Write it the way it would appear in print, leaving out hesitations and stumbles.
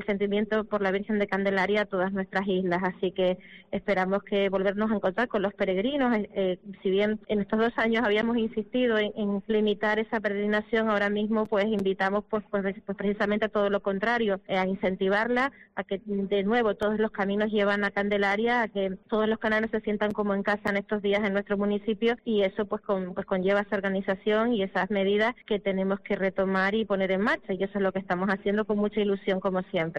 el sentimiento por la Virgen de Candelaria a todas nuestras islas, así que esperamos que volvernos a encontrar con los peregrinos. Si bien en estos 2 años habíamos insistido en limitar esa peregrinación, ahora mismo pues invitamos pues precisamente a todo lo contrario, a incentivarla, a que de nuevo todos los caminos llevan a Candelaria, a que todos los canarios se sientan como en casa en estos días en nuestro municipio, y eso pues conlleva esa organización y esas medidas que tenemos que retomar y poner en marcha, y eso es lo que estamos haciendo con mucha ilusión como siempre.